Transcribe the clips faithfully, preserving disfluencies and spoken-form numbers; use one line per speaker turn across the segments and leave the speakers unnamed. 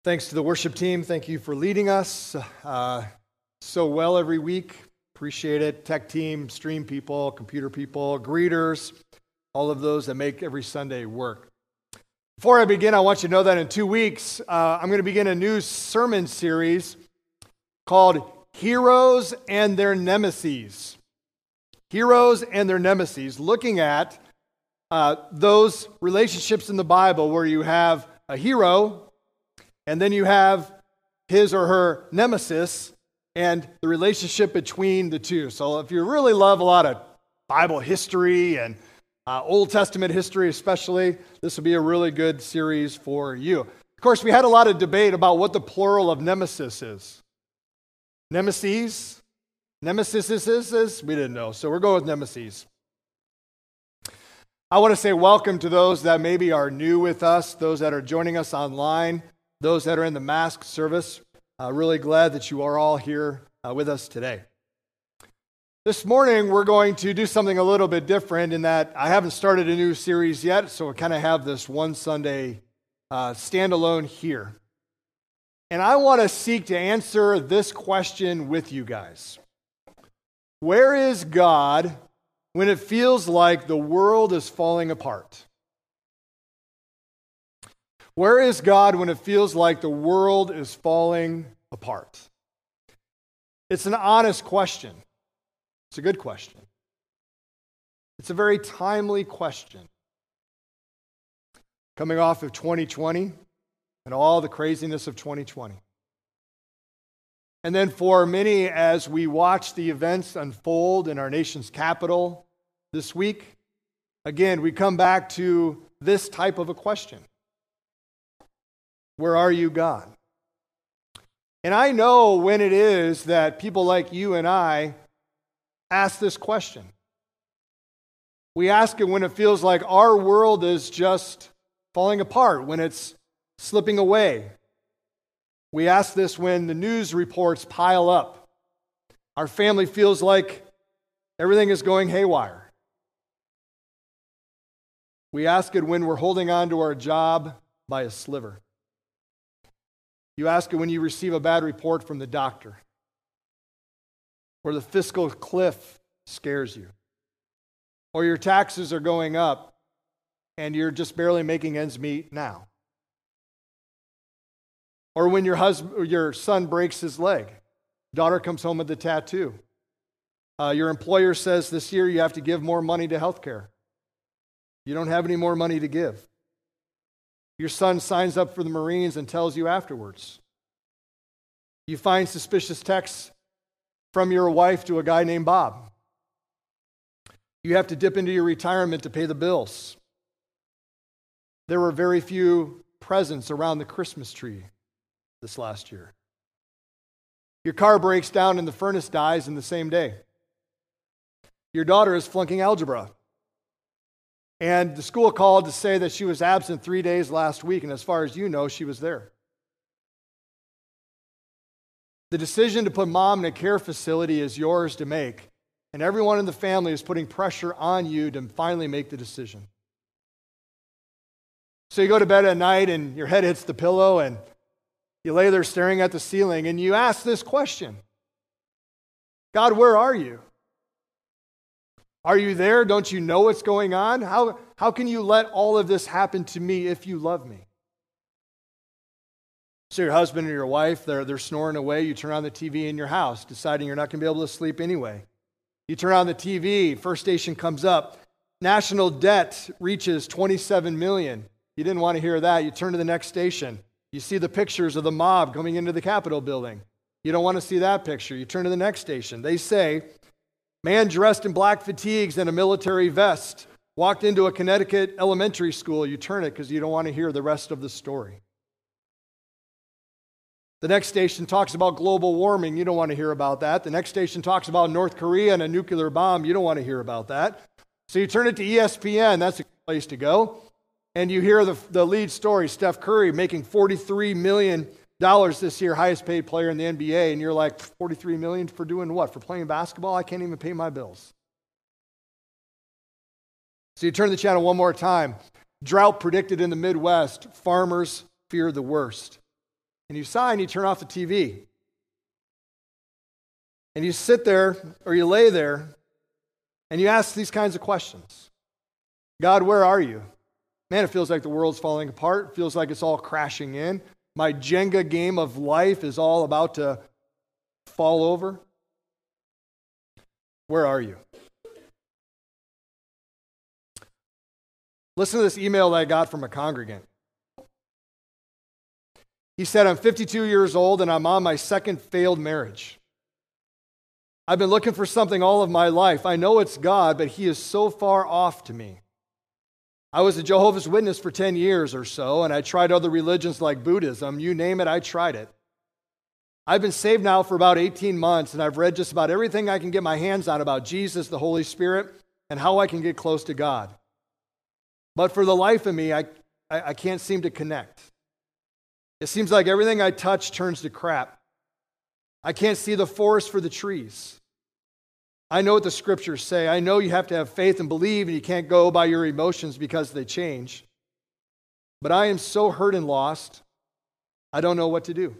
Thanks to the worship team. Thank you for leading us uh, so well every week. Appreciate it. Tech team, stream people, computer people, greeters, all of those that make every Sunday work. Before I begin, I want you to know that in two weeks, uh, I'm going to begin a new sermon series called Heroes and Their Nemesis. Heroes and Their Nemesis, looking at uh, those relationships in the Bible where you have a hero, and then you have his or her nemesis and the relationship between the two. So if you really love a lot of Bible history and uh, Old Testament history especially, this will be a really good series for you. Of course, we had a lot of debate about what the plural of nemesis is. Nemesis? Nemesis is, is, is? We didn't know, so we're going with nemesis. I want to say welcome to those that maybe are new with us, those that are joining us online, those that are in the mask service. Uh, really glad that you are all here uh, with us today. This morning, we're going to do something a little bit different in that I haven't started a new series yet, so we kind of have this one Sunday uh, standalone here. And I want to seek to answer this question with you guys. Where is God when it feels like the world is falling apart? Where is God when it feels like the world is falling apart? It's an honest question. It's a good question. It's a very timely question. Coming off of twenty twenty and all the craziness of twenty twenty. And then for many, as we watch the events unfold in our nation's capital this week, again, we come back to this type of a question. Where are you, God? And I know when it is that people like you and I ask this question. We ask it when it feels like our world is just falling apart, when it's slipping away. We ask this when the news reports pile up. Our family feels like everything is going haywire. We ask it when we're holding on to our job by a sliver. You ask it when you receive a bad report from the doctor, or the fiscal cliff scares you, or your taxes are going up and you're just barely making ends meet now, or when your husband or your son breaks his leg, daughter comes home with a tattoo, uh, your employer says this year you have to give more money to health care. You don't have any more money to give. Your son signs up for the Marines and tells you afterwards. You find suspicious texts from your wife to a guy named Bob. You have to dip into your retirement to pay the bills. There were very few presents around the Christmas tree this last year. Your car breaks down and the furnace dies in the same day. Your daughter is flunking algebra. And the school called to say that she was absent three days last week, and as far as you know, she was there. The decision to put mom in a care facility is yours to make, and everyone in the family is putting pressure on you to finally make the decision. So you go to bed at night, and your head hits the pillow, and you lay there staring at the ceiling, and you ask this question: God, where are you? Are you there? Don't you know what's going on? How, how can you let all of this happen to me if you love me? So your husband or your wife, they're, they're snoring away. You turn on the T V in your house, deciding you're not going to be able to sleep anyway. You turn on the T V, first station comes up. National debt reaches twenty-seven million dollars. You didn't want to hear that. You turn to the next station. You see the pictures of the mob coming into the Capitol building. You don't want to see that picture. You turn to the next station. They say, man dressed in black fatigues and a military vest walked into a Connecticut elementary school. You turn it because you don't want to hear the rest of the story. The next station talks about global warming. You don't want to hear about that. The next station talks about North Korea and a nuclear bomb. You don't want to hear about that. So you turn it to E S P N. That's a place to go. And you hear the, the lead story, Steph Curry making forty-three million dollars this year, highest paid player in the N B A, and you're like, forty-three million dollars for doing what? For playing basketball? I can't even pay my bills. So you turn the channel one more time. Drought predicted in the Midwest. Farmers fear the worst. and you sigh and you turn off the T V. And you sit there or you lay there and you ask these kinds of questions. God, where are you? Man, it feels like the world's falling apart. It feels like it's all crashing in. My Jenga game of life is all about to fall over. Where are you? Listen to this email that I got from a congregant. He said, I'm fifty-two years old and I'm on my second failed marriage. I've been looking for something all of my life. I know it's God, but He is so far off to me. I was a Jehovah's Witness for ten years or so, and I tried other religions like Buddhism. You name it, I tried it. I've been saved now for about eighteen months, and I've read just about everything I can get my hands on about Jesus, the Holy Spirit, and how I can get close to God. But for the life of me, I, I, I can't seem to connect. It seems like everything I touch turns to crap. I can't see the forest for the trees. I know what the scriptures say. I know you have to have faith and believe, and you can't go by your emotions because they change. But I am so hurt and lost, I don't know what to do.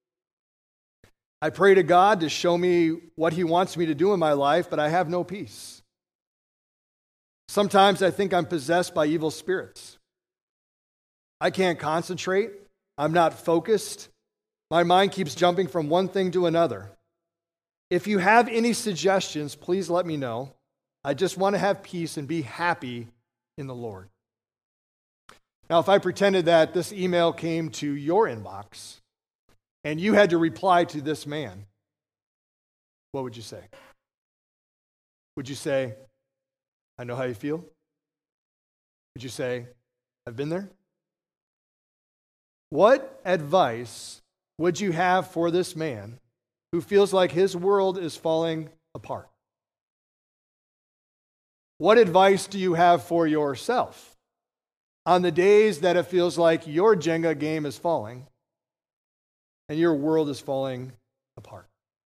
I pray to God to show me what He wants me to do in my life, but I have no peace. Sometimes I think I'm possessed by evil spirits. I can't concentrate. I'm not focused. My mind keeps jumping from one thing to another. If you have any suggestions, please let me know. I just want to have peace and be happy in the Lord. Now, if I pretended that this email came to your inbox and you had to reply to this man, what would you say? Would you say, I know how you feel? Would you say, I've been there? What advice would you have for this man who feels like his world is falling apart? What advice do you have for yourself on the days that it feels like your Jenga game is falling and your world is falling apart?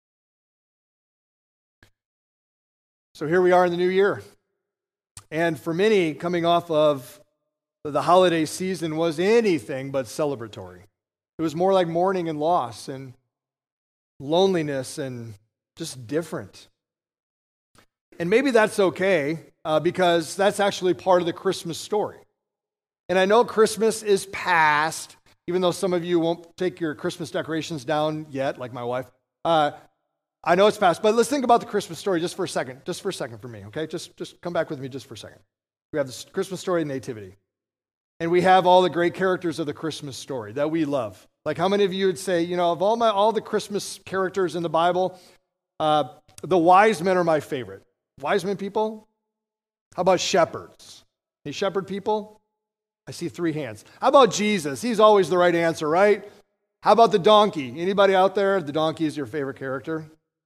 So here we are in the new year. And for many, coming off of the holiday season was anything but celebratory. It was more like mourning and loss and loneliness and just different. And maybe that's okay uh, because that's actually part of the Christmas story. And I know Christmas is past, even though some of you won't take your Christmas decorations down yet, like my wife. Uh, I know it's past, but let's think about the Christmas story just for a second. Just for a second for me, okay? Just, just come back with me just for a second. We have the Christmas story, Nativity. And we have all the great characters of the Christmas story that we love. Like how many of you would say, you know, of all my all the Christmas characters in the Bible, uh, the wise men are my favorite. Wise men people? How about shepherds? Any shepherd people? I see three hands. How about Jesus? He's always the right answer, right? How about the donkey? Anybody out there? The donkey is your favorite character?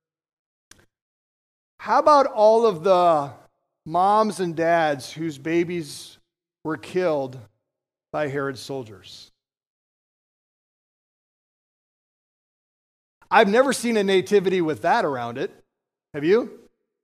How about all of the moms and dads whose babies were killed by Herod's soldiers? I've never seen a nativity with that around it. Have you?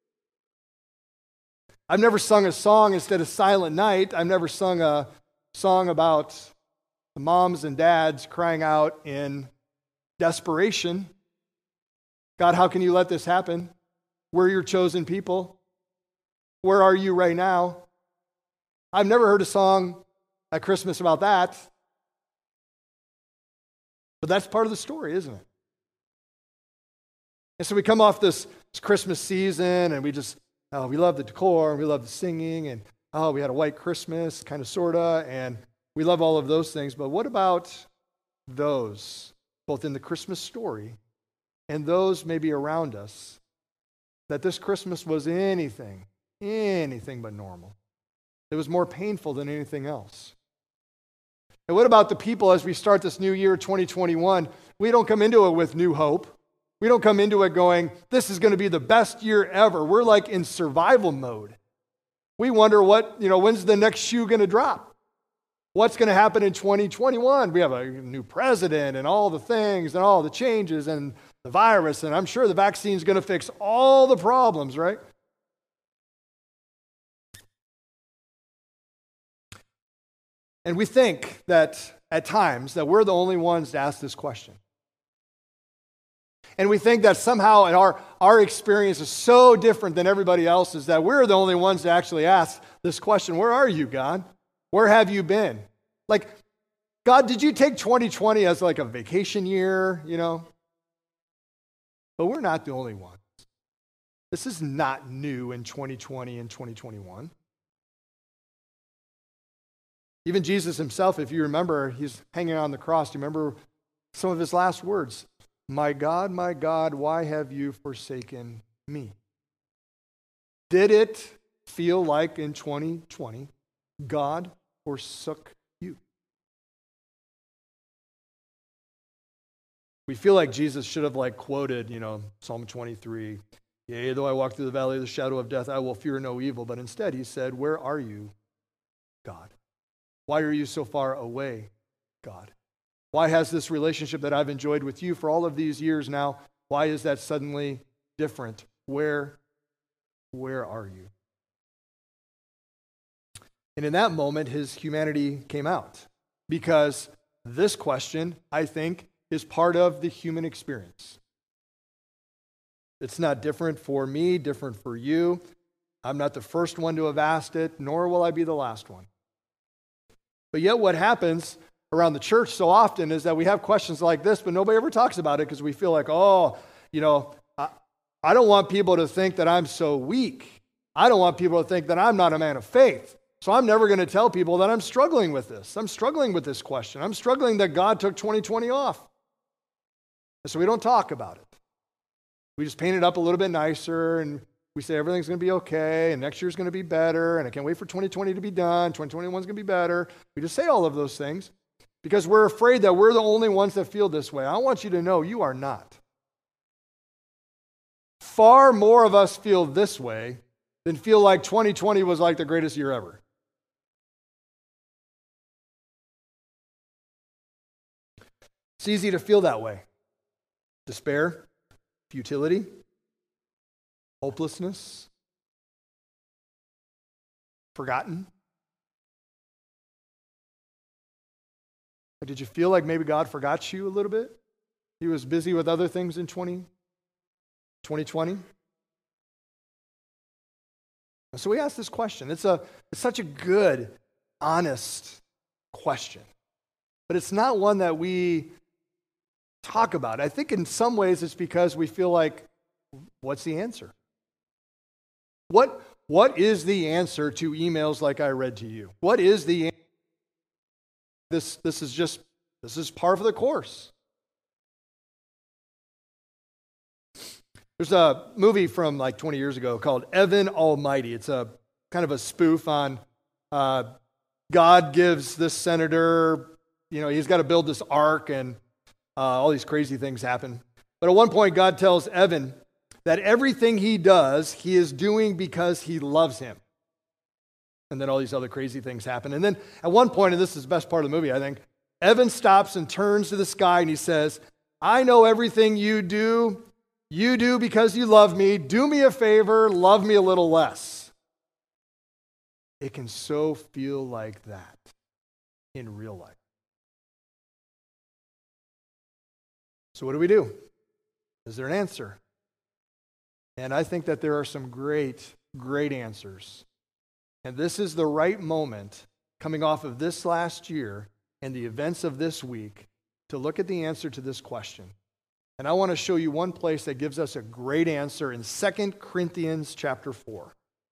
I've never sung a song instead of Silent Night. I've never sung a song about the moms and dads crying out in desperation. God, how can you let this happen? We're your chosen people. Where are you right now? I've never heard a song at Christmas about that. But that's part of the story, isn't it? And so we come off this Christmas season and we just, oh, we love the decor and we love the singing and, oh, we had a white Christmas, kind of, sort of, and we love all of those things. But what about those, both in the Christmas story and those maybe around us, that this Christmas was anything, anything but normal? It was more painful than anything else. And what about the people as we start this new year, twenty twenty-one? We don't come into it with new hope. We don't come into it going, this is going to be the best year ever. We're like in survival mode. We wonder what, you know, when's the next shoe going to drop? What's going to happen in twenty twenty-one? We have a new president and all the things and all the changes and the virus, and I'm sure the vaccine is going to fix all the problems, right? And we think that at times that we're the only ones to ask this question. And we think that somehow our, our experience is so different than everybody else's that we're the only ones to actually ask this question. Where are you, God? Where have you been? Like, God, did you take twenty twenty as like a vacation year, you know? But we're not the only ones. This is not new in twenty twenty and twenty twenty-one. Even Jesus himself, if you remember, he's hanging on the cross. Do you remember some of his last words? My God, my God, why have you forsaken me? Did it feel like in twenty twenty, God forsook you? We feel like Jesus should have like quoted, you know, Psalm twenty-three, yea, though I walk through the valley of the shadow of death, I will fear no evil. But instead he said, where are you, God? Why are you so far away, God? Why has this relationship that I've enjoyed with you for all of these years now, why is that suddenly different? Where, where are you? And in that moment, his humanity came out. Because this question, I think, is part of the human experience. It's not different for me, different for you. I'm not the first one to have asked it, nor will I be the last one. But yet what happens around the church so often is that we have questions like this, but nobody ever talks about it because we feel like, oh, you know, I, I don't want people to think that I'm so weak. I don't want people to think that I'm not a man of faith. So I'm never going to tell people that I'm struggling with this. I'm struggling with this question. I'm struggling that God took twenty twenty off. And so we don't talk about it. We just paint it up a little bit nicer and we say everything's going to be okay and next year's going to be better and I can't wait for twenty twenty to be done. twenty twenty-one is going to be better. We just say all of those things. Because we're afraid that we're the only ones that feel this way. I want you to know you are not. Far more of us feel this way than feel like twenty twenty was like the greatest year ever. It's easy to feel that way. Despair, futility, hopelessness, forgotten. Did you feel like maybe God forgot you a little bit? He was busy with other things in twenty twenty. So we ask this question. It's a it's such a good, honest question. But it's not one that we talk about. I think in some ways it's because we feel like, what's the answer? What what is the answer to emails like I read to you? What is the answer? This, this is just, this is par for the course. There's a movie from like twenty years ago called Evan Almighty. It's a kind of a spoof on uh, God gives this senator, you know, he's got to build this ark and uh, all these crazy things happen. But at one point, God tells Evan that everything he does, he is doing because he loves him. And then all these other crazy things happen. And then at one point, and this is the best part of the movie, I think, Evan stops and turns to the sky and he says, I know everything you do, you do because you love me. Do me a favor, love me a little less. It can so feel like that in real life. So what do we do? Is there an answer? And I think that there are some great, great answers. And this is the right moment, coming off of this last year and the events of this week, to look at the answer to this question. And I want to show you one place that gives us a great answer in Second Corinthians chapter four.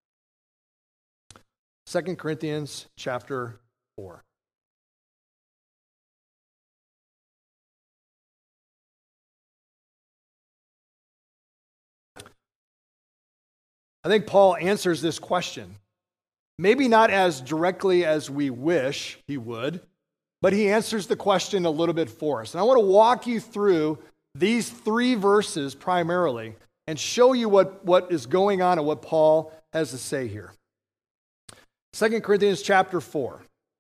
Second Corinthians chapter four. I think Paul answers this question. Maybe not as directly as we wish he would, but he answers the question a little bit for us. And I want to walk you through these three verses primarily and show you what, what is going on and what Paul has to say here. Second Corinthians chapter four.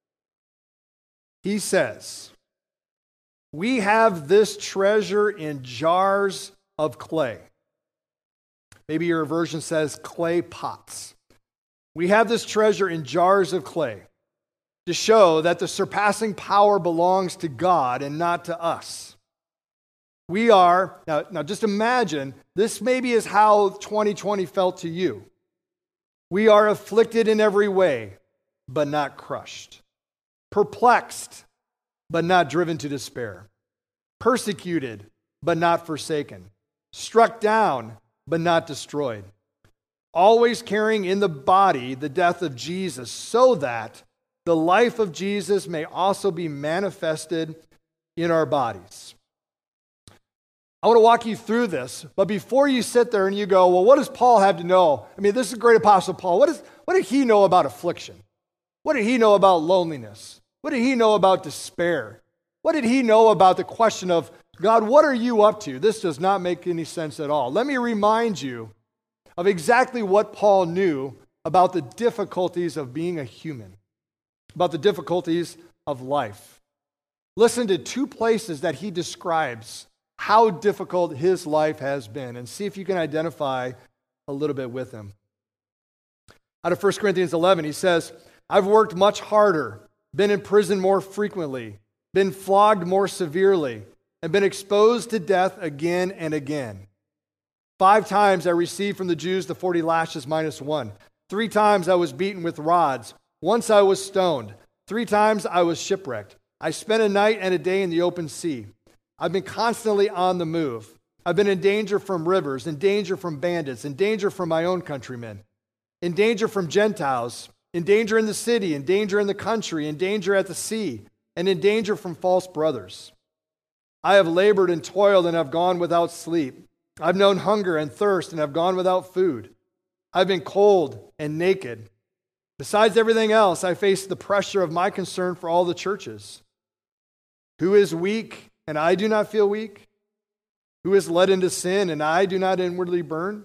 He says, we have this treasure in jars of clay. Maybe your version says clay pots. We have this treasure in jars of clay to show that the surpassing power belongs to God and not to us. We are, now, now just imagine, this maybe is how twenty twenty felt to you. We are afflicted in every way, but not crushed. Perplexed, but not driven to despair. Persecuted, but not forsaken. Struck down, but not destroyed. Always carrying in the body the death of Jesus, so that the life of Jesus may also be manifested in our bodies. I want to walk you through this, but before you sit there and you go, well, what does Paul have to know? I mean, this is a great apostle Paul. What, is, what did he know about affliction? What did he know about loneliness? What did he know about despair? What did he know about the question of, God, what are you up to? This does not make any sense at all. Let me remind you of exactly what Paul knew about the difficulties of being a human, about the difficulties of life. Listen to two places that he describes how difficult his life has been, and see if you can identify a little bit with him. Out of First Corinthians eleven, he says, I've worked much harder, been in prison more frequently, been flogged more severely, and been exposed to death again and again. Five times I received from the Jews the forty lashes minus one. Three times I was beaten with rods. Once I was stoned. Three times I was shipwrecked. I spent a night and a day in the open sea. I've been constantly on the move. I've been in danger from rivers, in danger from bandits, in danger from my own countrymen, in danger from Gentiles, in danger in the city, in danger in the country, in danger at the sea, and in danger from false brothers. I have labored and toiled and have gone without sleep. I've known hunger and thirst and have gone without food. I've been cold and naked. Besides everything else, I face the pressure of my concern for all the churches. Who is weak, and I do not feel weak? Who is led into sin, and I do not inwardly burn?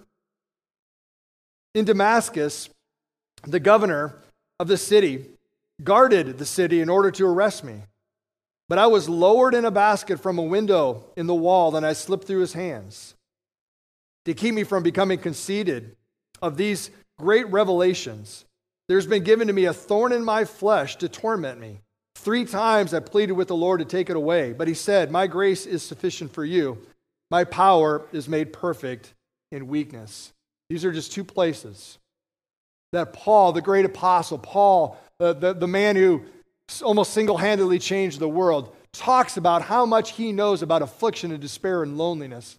In Damascus, the governor of the city guarded the city in order to arrest me. But I was lowered in a basket from a window in the wall, and I slipped through his hands. To keep me from becoming conceited of these great revelations, there's been given to me a thorn in my flesh to torment me. Three times I pleaded with the Lord to take it away, but he said, my grace is sufficient for you. My power is made perfect in weakness. These are just two places that Paul, the great apostle, Paul, the, the, the man who almost single-handedly changed the world, talks about how much he knows about affliction and despair and loneliness.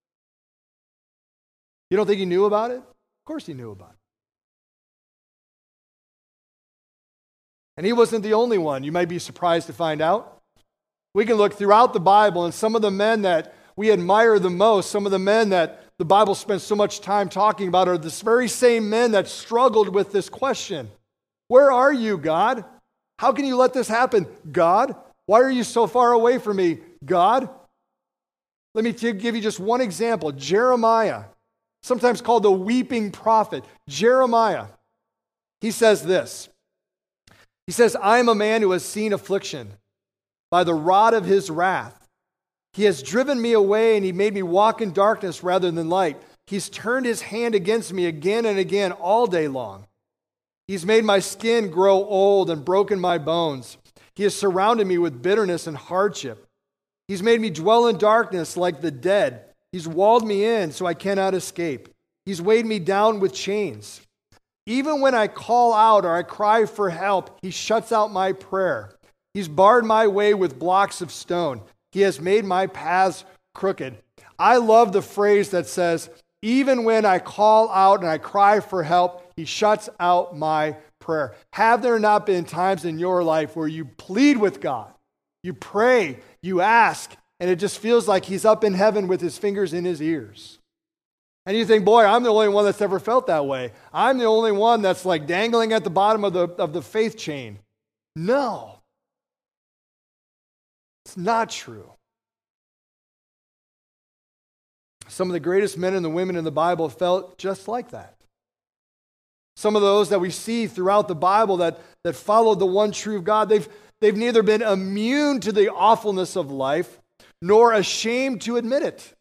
You don't think he knew about it? Of course he knew about it. And he wasn't the only one. You might be surprised to find out. We can look throughout the Bible, and some of the men that we admire the most, some of the men that the Bible spends so much time talking about, are the very same men that struggled with this question. Where are you, God? How can you let this happen? God, why are you so far away from me? God? Let me give you just one example. Jeremiah, sometimes called the weeping prophet. Jeremiah, he says this. He says, I am a man who has seen affliction. By the rod of his wrath, he has driven me away, and he made me walk in darkness rather than light. He's turned his hand against me again and again all day long. He's made my skin grow old and broken my bones. He has surrounded me with bitterness and hardship. He's made me dwell in darkness like the dead. He's walled me in so I cannot escape. He's weighed me down with chains. Even when I call out or I cry for help, he shuts out my prayer. He's barred my way with blocks of stone. He has made my paths crooked. I love the phrase that says, even when I call out and I cry for help, he shuts out my prayer. Have there not been times in your life where you plead with God, you pray, you ask, and it just feels like he's up in heaven with his fingers in his ears? And you think, boy, I'm the only one that's ever felt that way. I'm the only one that's like dangling at the bottom of the, of the faith chain. No. It's not true. Some of the greatest men and the women in the Bible felt just like that. Some of those that we see throughout the Bible that, that followed the one true God, they've, they've neither been immune to the awfulness of life nor ashamed to admit it.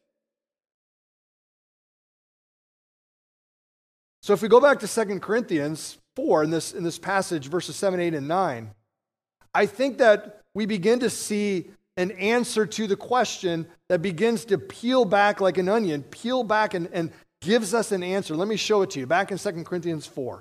So if we go back to Second Corinthians four in this, in this passage, verses seven, eight, and nine, I think that we begin to see an answer to the question that begins to peel back like an onion, peel back and, and gives us an answer. Let me show it to you. Back in Second Corinthians four.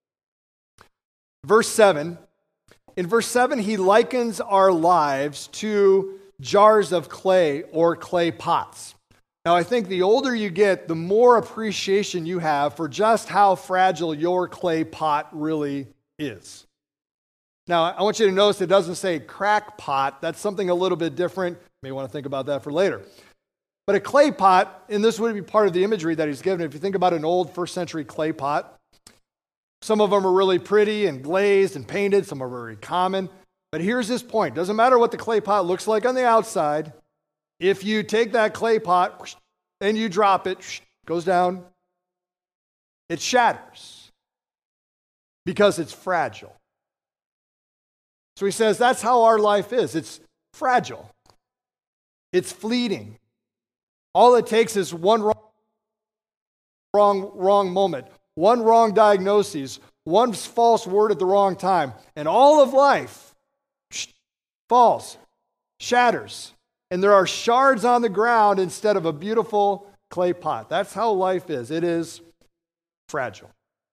Verse seven. In verse seven, he likens our lives to jars of clay or clay pots. Now, I think the older you get, the more appreciation you have for just how fragile your clay pot really is. Now, I want you to notice it doesn't say crack pot. That's something a little bit different. You may want to think about that for later. But a clay pot, and this would be part of the imagery that he's given. If you think about an old first century clay pot, some of them are really pretty and glazed and painted. Some are very common. But here's his point. Doesn't matter what the clay pot looks like on the outside. If you take that clay pot and you drop it, it goes down, it shatters because it's fragile. So he says that's how our life is. It's fragile. It's fleeting. All it takes is one wrong, wrong, wrong moment, one wrong diagnosis, one false word at the wrong time, and all of life falls, shatters, and there are shards on the ground instead of a beautiful clay pot. That's how life is. It is fragile.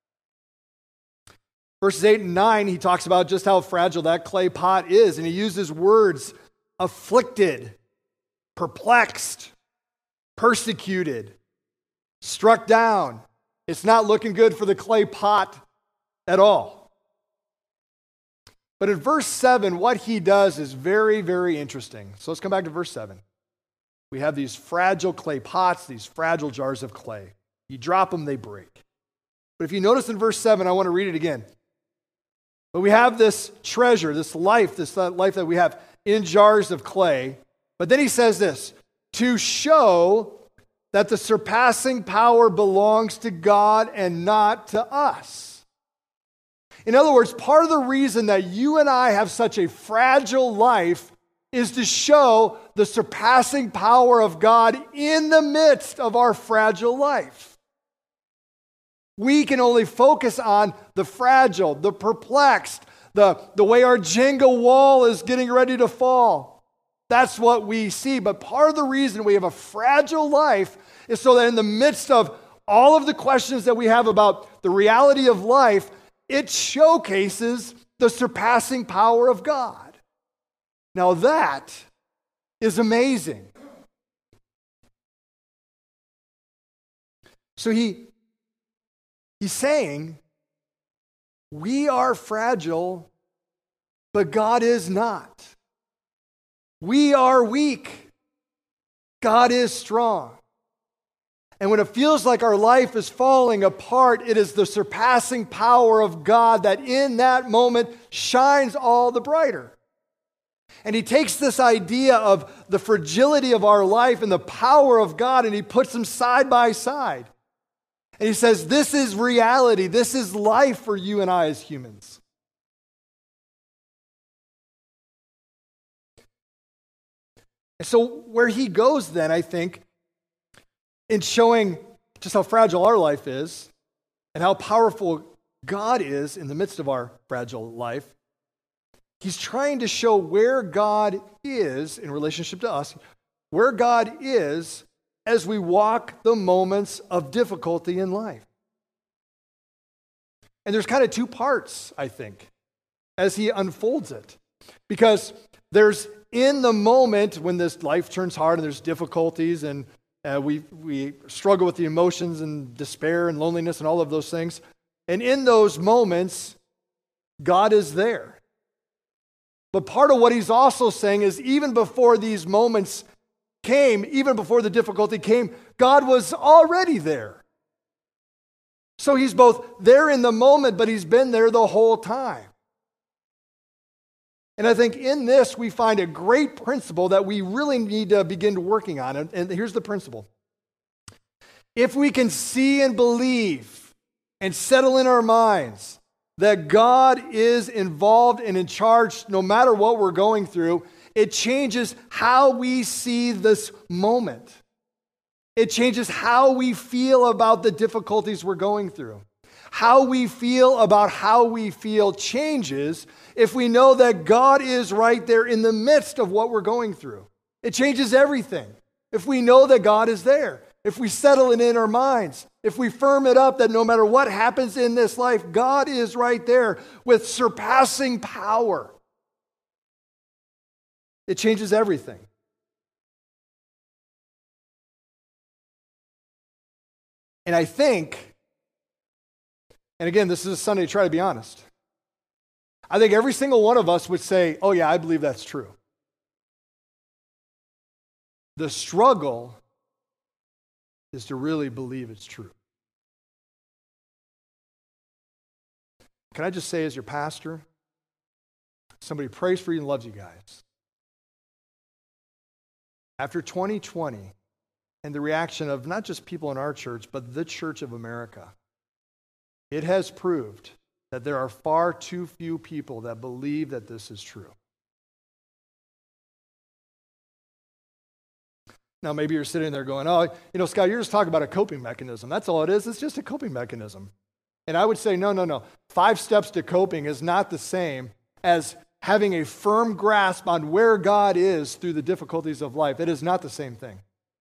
Verses eight and nine, he talks about just how fragile that clay pot is, and he uses words afflicted, perplexed, persecuted, struck down. It's not looking good for the clay pot at all. But in verse seven, what he does is very, very interesting. So let's come back to verse seven. We have these fragile clay pots, these fragile jars of clay. You drop them, they break. But if you notice in verse seven, I want to read it again. But we have this treasure, this life, this life that we have in jars of clay. But then he says this, to show that the surpassing power belongs to God and not to us. In other words, part of the reason that you and I have such a fragile life is to show the surpassing power of God in the midst of our fragile life. We can only focus on the fragile, the perplexed, the, the way our Jenga wall is getting ready to fall. That's what we see. But part of the reason we have a fragile life is so that in the midst of all of the questions that we have about the reality of life, it showcases the surpassing power of God. Now that is amazing. So he, he's saying, we are fragile, but God is not. We are weak. God is strong. And when it feels like our life is falling apart, it is the surpassing power of God that in that moment shines all the brighter. And he takes this idea of the fragility of our life and the power of God, and he puts them side by side. And he says, this is reality. This is life for you and I as humans. And so where he goes then, I think, in showing just how fragile our life is and how powerful God is in the midst of our fragile life, he's trying to show where God is in relationship to us, where God is as we walk the moments of difficulty in life. And there's kind of two parts, I think, as he unfolds it. Because there's in the moment when this life turns hard and there's difficulties and Uh, we we struggle with the emotions and despair and loneliness and all of those things. And in those moments, God is there. But part of what he's also saying is even before these moments came, even before the difficulty came, God was already there. So he's both there in the moment, but he's been there the whole time. And I think in this, we find a great principle that we really need to begin working on. And, and here's the principle. If we can see and believe and settle in our minds that God is involved and in charge no matter what we're going through, it changes how we see this moment. It changes how we feel about the difficulties we're going through. how we feel about how we feel changes if we know that God is right there in the midst of what we're going through. It changes everything. If we know that God is there, if we settle it in our minds, if we firm it up that no matter what happens in this life, God is right there with surpassing power. It changes everything. And I think, and again, this is a Sunday to try to be honest, I think every single one of us would say, oh yeah, I believe that's true. The struggle is to really believe it's true. Can I just say, as your pastor, somebody prays for you and loves you guys. After twenty twenty, and the reaction of not just people in our church, but the Church of America, it has proved that there are far too few people that believe that this is true. Now, maybe you're sitting there going, oh, you know, Scott, you're just talking about a coping mechanism. That's all it is. It's just a coping mechanism. And I would say, no, no, no. Five steps to coping is not the same as having a firm grasp on where God is through the difficulties of life. It is not the same thing.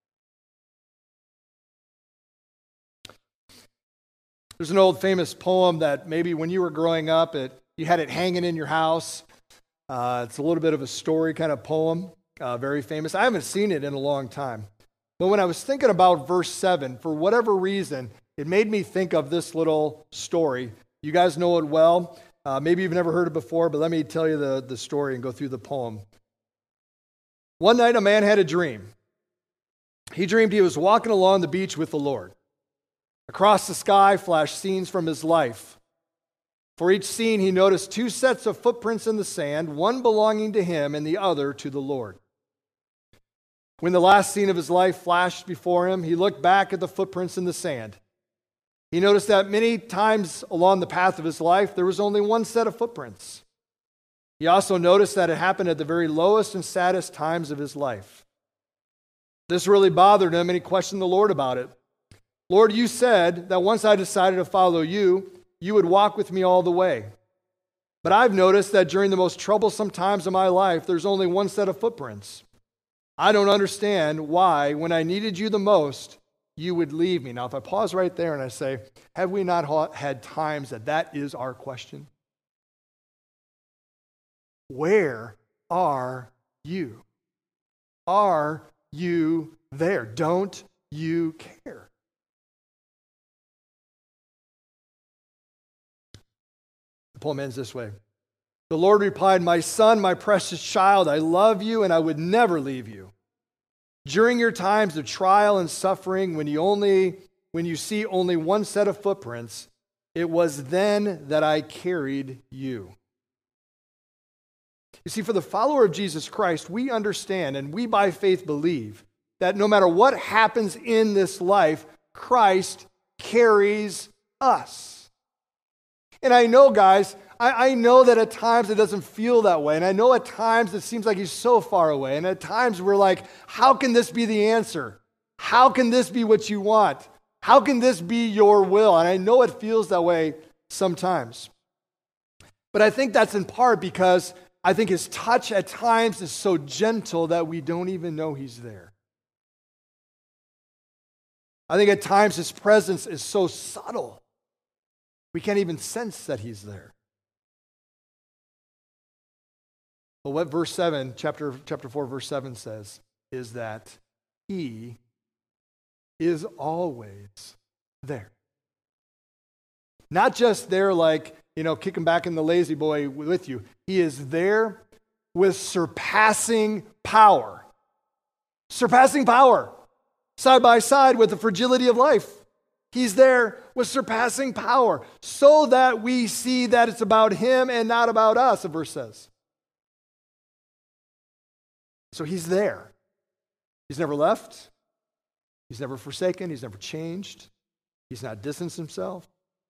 There's an old famous poem that maybe when you were growing up, it, you had it hanging in your house. Uh, it's a little bit of a story kind of poem. Uh, very famous. I haven't seen it in a long time. But when I was thinking about verse seven, for whatever reason, it made me think of this little story. You guys know it well. Uh, maybe you've never heard it before, but let me tell you the, the story and go through the poem. One night a man had a dream. He dreamed he was walking along the beach with the Lord. Across the sky flashed scenes from his life. For each scene he noticed two sets of footprints in the sand, one belonging to him and the other to the Lord. When the last scene of his life flashed before him, he looked back at the footprints in the sand. He noticed that many times along the path of his life, there was only one set of footprints. He also noticed that it happened at the very lowest and saddest times of his life. This really bothered him, and he questioned the Lord about it. Lord, you said that once I decided to follow you, you would walk with me all the way. But I've noticed that during the most troublesome times of my life, there's only one set of footprints. I don't understand why, when I needed you the most, you would leave me. Now, if I pause right there and I say, have we not had times that that is our question? Where are you? Are you there? Don't you care? The poem ends this way. The Lord replied, my son, my precious child, I love you and I would never leave you. During your times of trial and suffering, when you only, when you see only one set of footprints, it was then that I carried you. You see, for the follower of Jesus Christ, we understand and we by faith believe that no matter what happens in this life, Christ carries us. And I know, guys, I, I know that at times it doesn't feel that way. And I know at times it seems like he's so far away. And at times we're like, how can this be the answer? How can this be what you want? How can this be your will? And I know it feels that way sometimes. But I think that's in part because I think his touch at times is so gentle that we don't even know he's there. I think at times his presence is so subtle, we can't even sense that he's there. But what verse seven, chapter, chapter four, verse seven says is that he is always there. Not just there like, you know, kicking back in the lazy boy with you. He is there with surpassing power. Surpassing power. Side by side with the fragility of life. He's there with surpassing power so that we see that it's about him and not about us, the verse says. So he's there. He's never left. He's never forsaken. He's never changed. He's not distanced himself.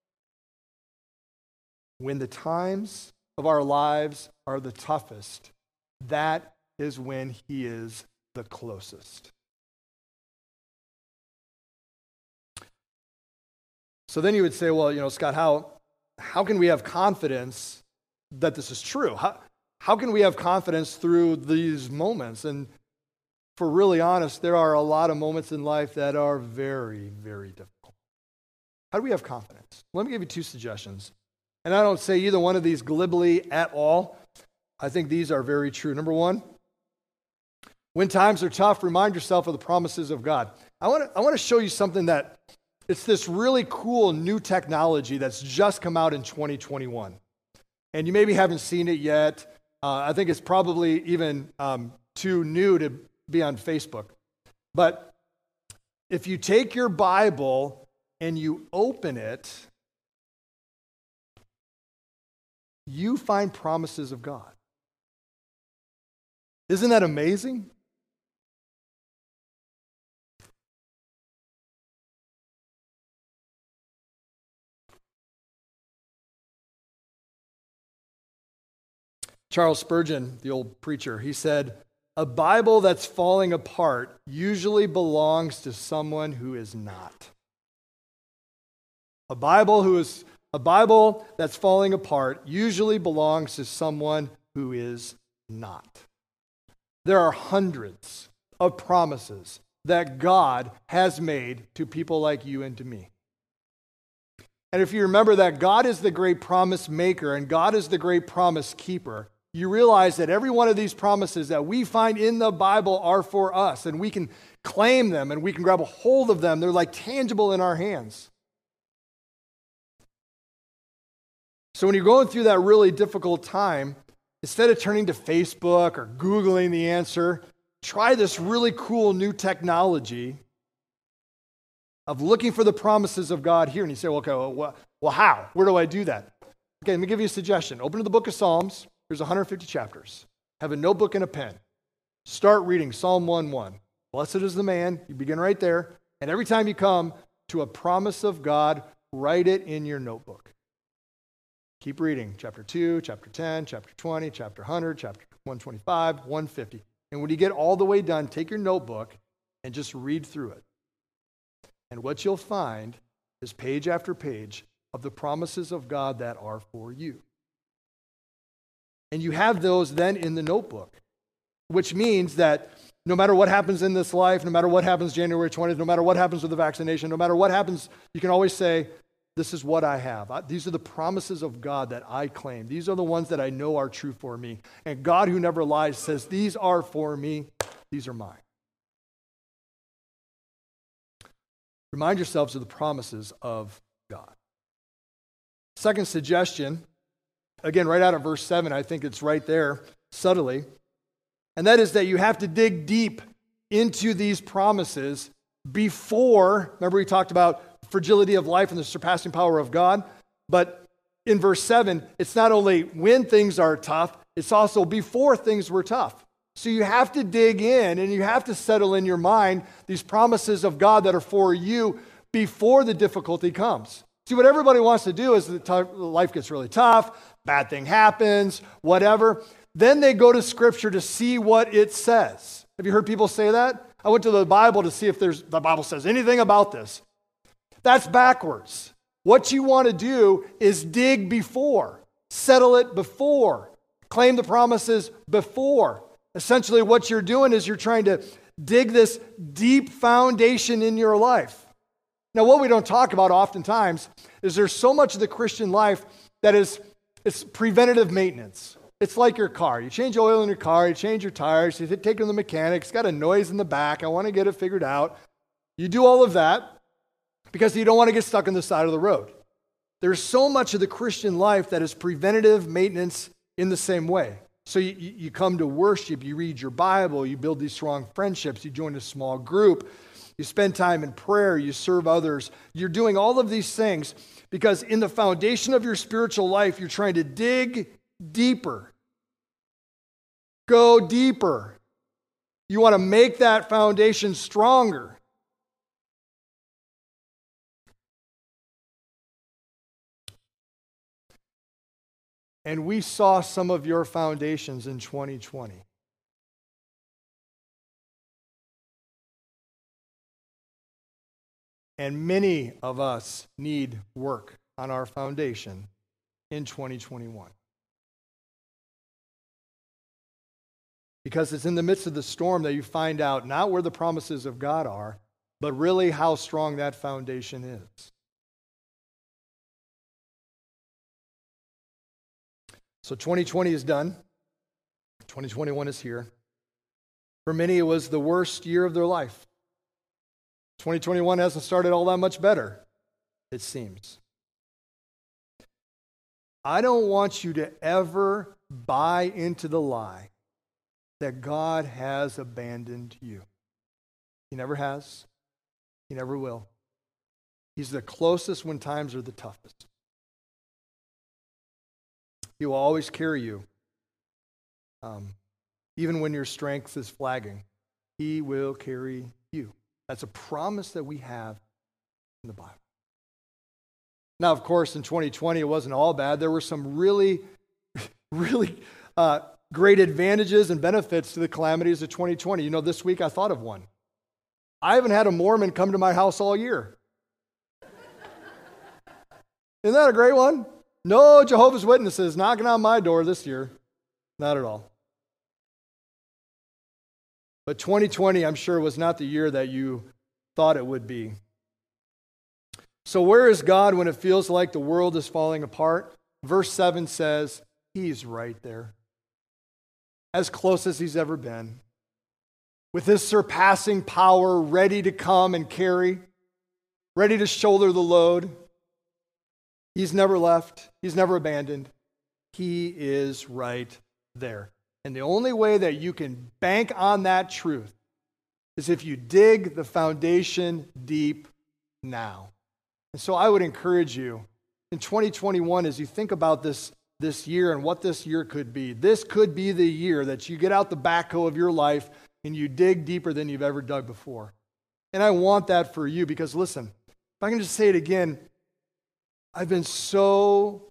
When the times of our lives are the toughest, that is when he is the closest. So then you would say, well, you know, Scott, how, how can we have confidence that this is true? How, how can we have confidence through these moments? And for really honest, there are a lot of moments in life that are very, very difficult. How do we have confidence? Let me give you two suggestions. And I don't say either one of these glibly at all. I think these are very true. Number one, when times are tough, remind yourself of the promises of God. I want to I want to show you something that it's this really cool new technology that's just come out in twenty twenty-one. And you maybe haven't seen it yet. Uh, I think it's probably even um, too new to be on Facebook. But if you take your Bible and you open it, you find promises of God. Isn't that amazing? Charles Spurgeon, the old preacher, he said, "A Bible that's falling apart usually belongs to someone who is not." A Bible who is a Bible that's falling apart usually belongs to someone who is not. There are hundreds of promises that God has made to people like you and to me. And if you remember that God is the great promise maker and God is the great promise keeper, you realize that every one of these promises that we find in the Bible are for us, and we can claim them and we can grab a hold of them. They're like tangible in our hands. So when you're going through that really difficult time, instead of turning to Facebook or Googling the answer, try this really cool new technology of looking for the promises of God here. And you say, well, okay, well, well, how? Where do I do that? Okay, let me give you a suggestion. Open to the book of Psalms. There's one hundred fifty chapters. Have a notebook and a pen. Start reading Psalm one one. Blessed is the man. You begin right there. And every time you come to a promise of God, write it in your notebook. Keep reading. Chapter two, chapter ten, chapter twenty, chapter one hundred, chapter one twenty-five, one fifty. And when you get all the way done, take your notebook and just read through it. And what you'll find is page after page of the promises of God that are for you. And you have those then in the notebook, which means that no matter what happens in this life, no matter what happens January twentieth, no matter what happens with the vaccination, no matter what happens, you can always say, this is what I have. I, these are the promises of God that I claim. These are the ones that I know are true for me. And God, who never lies, says, these are for me. These are mine. Remind yourselves of the promises of God. Second suggestion, again, right out of verse seven, I think it's right there subtly, and that is that you have to dig deep into these promises before, remember we talked about fragility of life and the surpassing power of God, but in verse seven, it's not only when things are tough, it's also before things were tough. So you have to dig in and you have to settle in your mind these promises of God that are for you before the difficulty comes. See, what everybody wants to do is the t- life gets really tough, bad thing happens, whatever. Then they go to Scripture to see what it says. Have you heard people say that? I went to the Bible to see if there's the Bible says anything about this. That's backwards. What you want to do is dig before, settle it before, claim the promises before. Essentially, what you're doing is you're trying to dig this deep foundation in your life. Now, what we don't talk about oftentimes is there's so much of the Christian life that is it's preventative maintenance. It's like your car. You change oil in your car, you change your tires, you take it to the mechanic, it's got a noise in the back, I want to get it figured out. You do all of that because you don't want to get stuck on the side of the road. There's so much of the Christian life that is preventative maintenance in the same way. So you, you come to worship, you read your Bible, you build these strong friendships, you join a small group, you spend time in prayer, you serve others. You're doing all of these things because in the foundation of your spiritual life, you're trying to dig deeper. Go deeper. You want to make that foundation stronger. And we saw some of your foundations in twenty twenty. And many of us need work on our foundation in twenty twenty-one. Because it's in the midst of the storm that you find out not where the promises of God are, but really how strong that foundation is. So twenty twenty is done. twenty twenty-one is here. For many, it was the worst year of their life. twenty twenty-one hasn't started all that much better, it seems. I don't want you to ever buy into the lie that God has abandoned you. He never has. He never will. He's the closest when times are the toughest. He will always carry you. Um, even when your strength is flagging, He will carry you. That's a promise that we have in the Bible. Now, of course, in twenty twenty, it wasn't all bad. There were some really, really uh, great advantages and benefits to the calamities of twenty twenty. You know, this week I thought of one. I haven't had a Mormon come to my house all year. Isn't that a great one? No Jehovah's Witnesses knocking on my door this year. Not at all. But twenty twenty, I'm sure, was not the year that you thought it would be. So where is God when it feels like the world is falling apart? Verse seven says, He's right there. As close as He's ever been. With His surpassing power ready to come and carry, ready to shoulder the load. He's never left. He's never abandoned. He is right there. And the only way that you can bank on that truth is if you dig the foundation deep now. And so I would encourage you in twenty twenty-one, as you think about this, this year and what this year could be, this could be the year that you get out the backhoe of your life and you dig deeper than you've ever dug before. And I want that for you because, listen, if I can just say it again, I've been so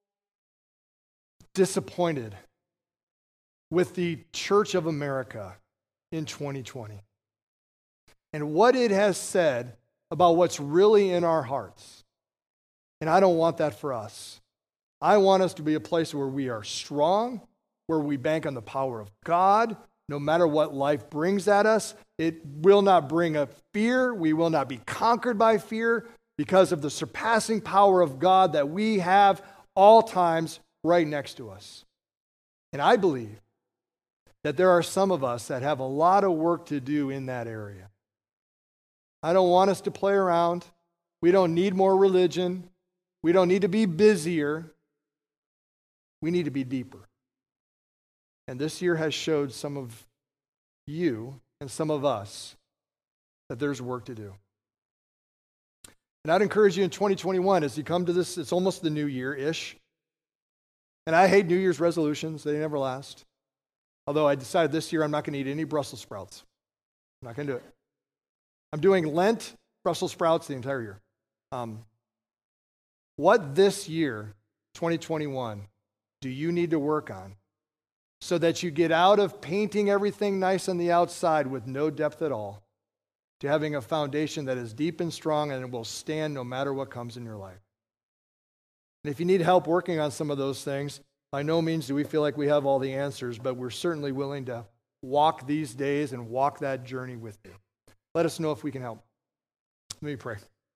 disappointed with the Church of America in twenty twenty and what it has said about what's really in our hearts. And I don't want that for us. I want us to be a place where we are strong, where we bank on the power of God. No matter what life brings at us, it will not bring a fear. We will not be conquered by fear because of the surpassing power of God that we have all times right next to us. And I believe that there are some of us that have a lot of work to do in that area. I don't want us to play around. We don't need more religion. We don't need to be busier. We need to be deeper. And this year has showed some of you and some of us that there's work to do. And I'd encourage you in twenty twenty-one, as you come to this, it's almost the new year-ish. And I hate New Year's resolutions. They never last. Although I decided this year I'm not going to eat any Brussels sprouts. I'm not going to do it. I'm doing Lent, Brussels sprouts the entire year. Um, what this year, twenty twenty-one, do you need to work on so that you get out of painting everything nice on the outside with no depth at all to having a foundation that is deep and strong and it will stand no matter what comes in your life? And if you need help working on some of those things, by no means do we feel like we have all the answers, but we're certainly willing to walk these days and walk that journey with you. Let us know if we can help. Let me pray.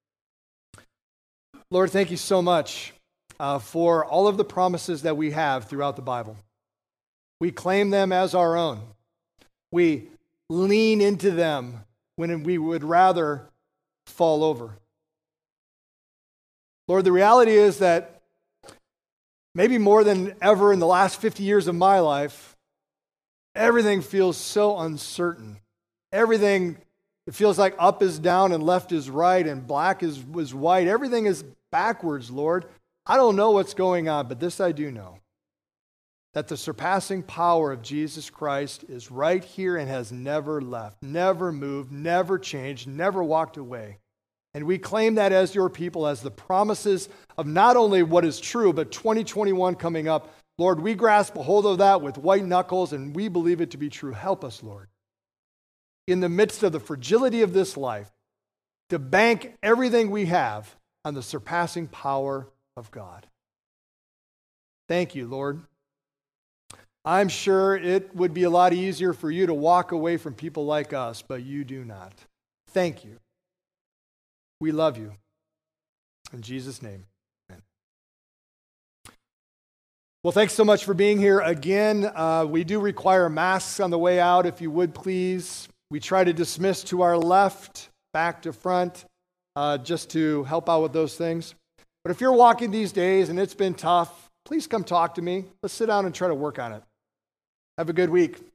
Lord, thank you so much uh, for all of the promises that we have throughout the Bible. We claim them as our own. We lean into them when we would rather fall over. Lord, the reality is that maybe more than ever in the last fifty years of my life, everything feels so uncertain. Everything, it feels like up is down and left is right and black is, is white. Everything is backwards, Lord. I don't know what's going on, but this I do know. That the surpassing power of Jesus Christ is right here and has never left, never moved, never changed, never walked away. And we claim that as your people, as the promises of not only what is true, but twenty twenty-one coming up. Lord, we grasp a hold of that with white knuckles, and we believe it to be true. Help us, Lord, in the midst of the fragility of this life, to bank everything we have on the surpassing power of God. Thank you, Lord. I'm sure it would be a lot easier for you to walk away from people like us, but you do not. Thank you. We love you. In Jesus' name, amen. Well, thanks so much for being here again. Uh, we do require masks on the way out, if you would please. We try to dismiss to our left, back to front, uh, just to help out with those things. But if you're walking these days and it's been tough, please come talk to me. Let's sit down and try to work on it. Have a good week.